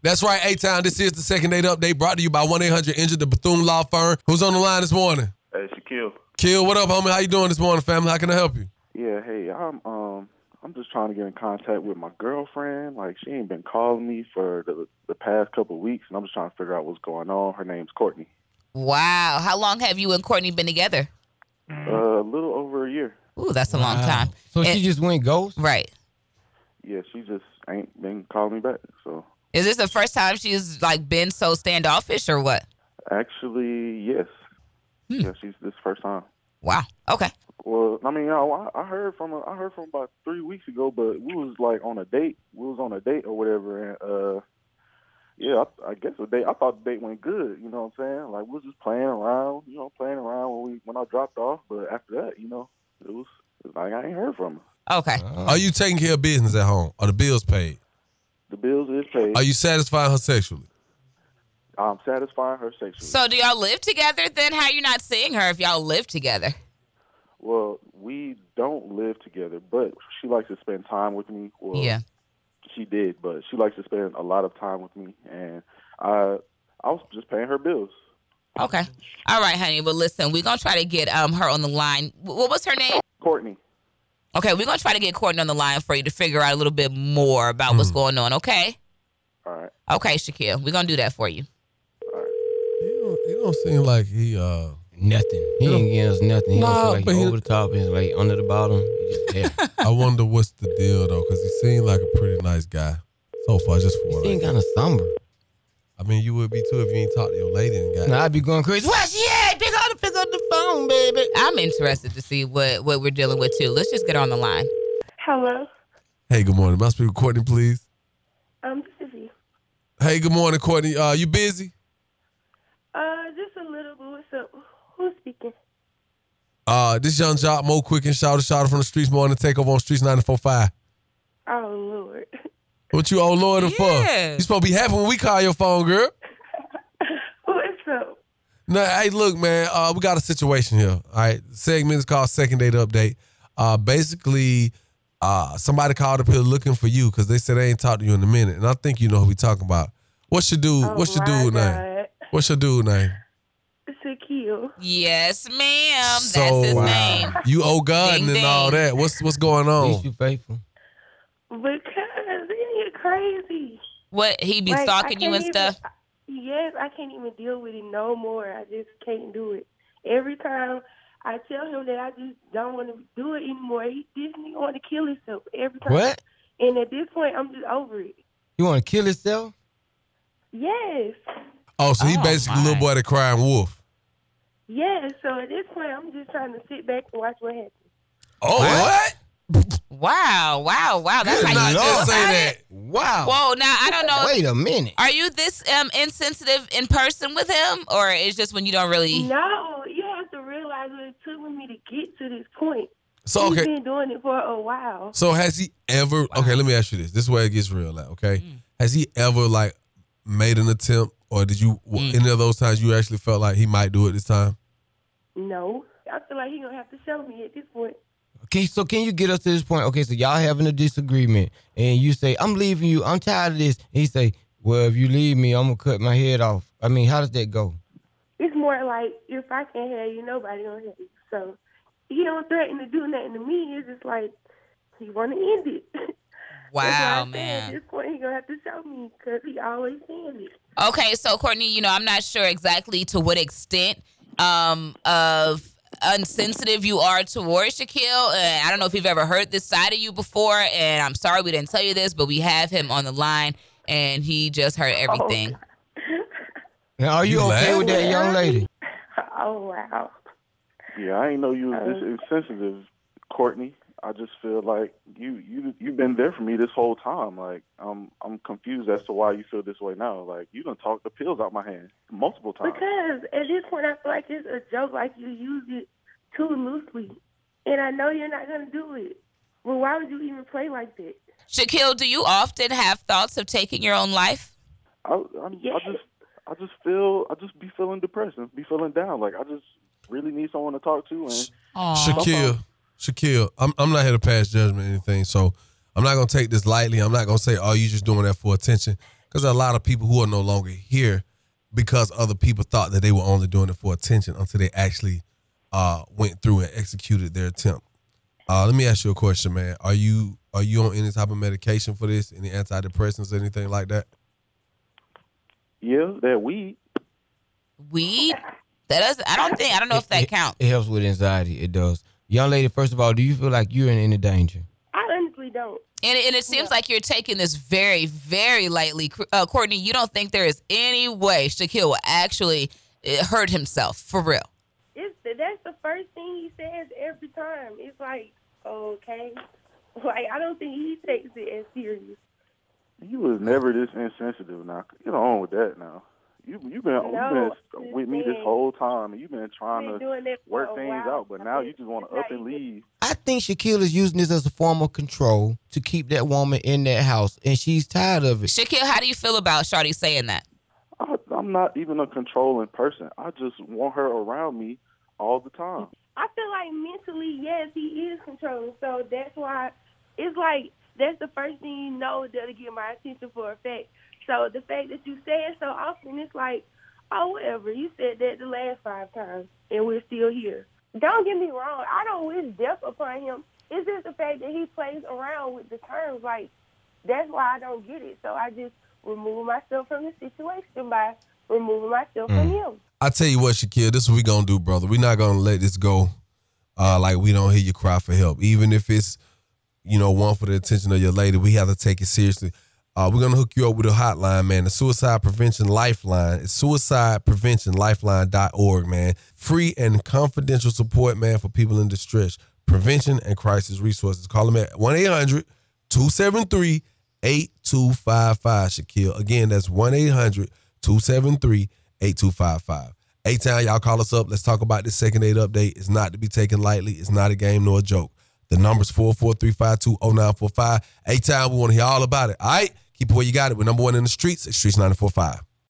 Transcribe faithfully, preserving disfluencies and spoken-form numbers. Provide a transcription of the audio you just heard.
That's right, A-Town. This is the Second Date Update brought to you by one eight hundred injured, the Bethune Law Firm. Who's on the line this morning? Hey, Shaquille. Kill, what up, homie? How you doing this morning, family? How can I help you? Yeah, hey, I'm um, I'm just trying to get in contact with my girlfriend. Like, she ain't been calling me for the the past couple of weeks, and I'm just trying to figure out what's going on. Her name's Courtney. Wow. How long have you and Courtney been together? Uh, a little over a year. Ooh, that's a Wow. long time. So And- she just went ghost? Right. Yeah, she just ain't been calling me back. So Is this the first time she's like been so standoffish or what? actually, yes. Hmm. Yeah, she's this first time. Wow. Okay. Well, I mean, you know, I, I heard from her, I heard from about three weeks ago, but we was like on a date. We was on a date or whatever, and uh, yeah, I, I guess the date. I thought the date went good. You know what I'm saying? Like, we was just playing around, you know, playing around when we when I dropped off. But after that, you know, it was, it was like I ain't heard from her. Okay. Are you taking care of business at home? Are the bills paid? The bills is paid. Are you satisfying her sexually? I'm satisfying her sexually. So do y'all live together then? How you not seeing her if y'all live together? Well, we don't live together, but she likes to spend time with me. Well, Yeah. she did, but she likes to spend a lot of time with me, and I, I was just paying her bills. Okay. All right, honey. But listen, we're going to try to get um her on the line. Wh- What was her name? Courtney. Okay, we're going to try to get Courtney on the line for you to figure out a little bit more about what's going on, okay? All right. Okay, Shaquille. We're going to do that for you. He don't, he don't seem like he, uh... Nothing. He ain't getting us nothing. He Nah, don't feel like but he he- over the top and like under the bottom. He just there. I wonder what's the deal, though, because he seemed like a pretty nice guy. So far, just for He like, ain't kind of somber. I mean, you would be, too, if you ain't talked to your lady and got Now I'd be going crazy. Where she at? Pick up, pick up the phone, baby. I'm interested to see what, what we're dealing with, too. Let's just get her on the line. Hello. Hey, good morning. May I speak with Courtney, please? I'm busy. Hey, good morning, Courtney. Uh, you busy? Uh, just a little bit. What's up? Who's speaking? Uh, this young Jock, Mo Quick and Shouter Shouter from the streets, morning take over on Streets ninety-four point five. Oh, Lord. What you owe Lord for? Yeah. You supposed to be happy when we call your phone, girl. What's up? No, hey, look, man, uh, we got a situation here. All right, segment is called Second Date Update. Uh, basically, uh, somebody called up here looking for you because they said they ain't talked to you in a minute, and I think you know who we talking about. What's your dude? Oh, What's your my dude name? God. What's your dude name? Shaquille. Yes, ma'am. So, That's his wow. name. You owe God Ding, and all ding. that. What's what's going At on? least you faithful. Because it crazy. What, he be Like, I stalking you can't and even- stuff? Yes, I can't even deal with it no more. I just can't do it. Every time I tell him that I just don't want to do it anymore, he just want to kill himself every time. What? And at this point, I'm just over it. You want to kill yourself? Yes. Oh, so he Oh, basically my. little boy that crying wolf. Yes. So at this point, I'm just trying to sit back and watch what happens. Oh, What? what? Wow, wow, wow. That's Did how not you just feel say about that. it? Wow. Whoa, now I don't know. Wait a minute. Are you this um insensitive in person with him, or it's just when you don't really? No, you have to realize what it took me to get to this point. So He's okay. been doing it for a while. So has he ever? Okay, let me ask you this. This is where it gets real. At, okay, has he ever like made an attempt, or did you Mm. any of those times you actually felt like he might do it this time? No, I feel like he's gonna have to show me at this point. Okay, so can you get us to this point? Okay, so y'all having a disagreement, and you say, I'm leaving you. I'm tired of this. And he say, well, if you leave me, I'm going to cut my head off. I mean, how does that go? It's more like if I can't have you, nobody gonna have you. So he don't threaten to do nothing to me. It's just like he want to end it. That's why Wow, I say man. At this point, he gonna have to show me because he always saying it. Okay, so Courtney, you know, I'm not sure exactly to what extent um, of unsensitive you are towards Shaquille. And I don't know if you've ever heard this side of you before. And I'm sorry we didn't tell you this, but we have him on the line, and he just heard everything. Now, are you, You okay laugh? with that young lady? Oh wow. Yeah, I didn't know you was Uh, this insensitive, Courtney. I just feel like you you you've been there for me this whole time. Like I'm I'm confused as to why you feel this way now. Like you done talked the pills out my hand multiple times. Because at this point, I feel like it's a joke. Like you use it too loosely, and I know you're not gonna do it. Well, why would you even play like that? Shaquille, do you often have thoughts of taking your own life? I, I, Yes. I just I just feel I just be feeling depressed and be feeling down. Like I just really need someone to talk to. And Shaquille, Shaquille, I'm I'm not here to pass judgment or anything, so I'm not gonna take this lightly. I'm not gonna say, oh, you just doing that for attention, Because there are a lot of people who are no longer here because other people thought that they were only doing it for attention until they actually uh, went through and executed their attempt. Uh, let me ask you a question, man. Are you are you on any type of medication for this? Any antidepressants, anything like that? Yeah, that weed. Weed? That doesn't. I don't think. I don't know if that it, counts. It helps with anxiety. It does. Young lady, first of all, do you feel like you're in any danger? I honestly don't. And, and it seems like you're taking this very, very lightly. Uh, Courtney, you don't think there is any way Shaquille will actually uh, hurt himself, for real? It's that's the first thing he says every time. It's like, okay. Like, I don't think he takes it as serious. You was never this insensitive. Now get on with that. Now you you've been No, you've been with me this whole time, and you've been trying Been to doing it for work a things while. out. But now you just want to It's up and not even- leave. I think Shaquille is using this as a form of control to keep that woman in that house, and she's tired of it. Shaquille, how do you feel about Shawty saying that? I, I'm not even a controlling person. I just want her around me all the time. I feel like mentally, yes, he is controlling. So that's why it's like that's the first thing you know that'll get my attention for a fact. So the fact that you say it so often, it's like, oh, whatever. You said that the last five times, and we're still here. Don't get me wrong. I don't wish death upon him. It's just the fact that he plays around with the terms. Like, that's why I don't get it. So I just remove myself from the situation by removing myself from him. I tell you what, Shaquille, this is what we gonna do, brother. We're not gonna let this go uh, like we don't hear you cry for help. Even if it's, you know, one for the attention of your lady, we have to take it seriously. Uh, we're gonna hook you up with a hotline, man. The Suicide Prevention Lifeline. It's suicide prevention lifeline dot org, man. Free and confidential support, man, for people in distress. Prevention and crisis resources. Call them at one eight hundred two seven three eight two five five, Shaquille. Again, that's one eight hundred two seven three eight two five five. A-Town, y'all call us up. Let's talk about this second aid update. It's not to be taken lightly. It's not a game nor a joke. The number's four four three five two oh nine four five. A-Town, we want to hear all about it. All right? Keep it where you got it. We're number one in the streets at Streets nine four five.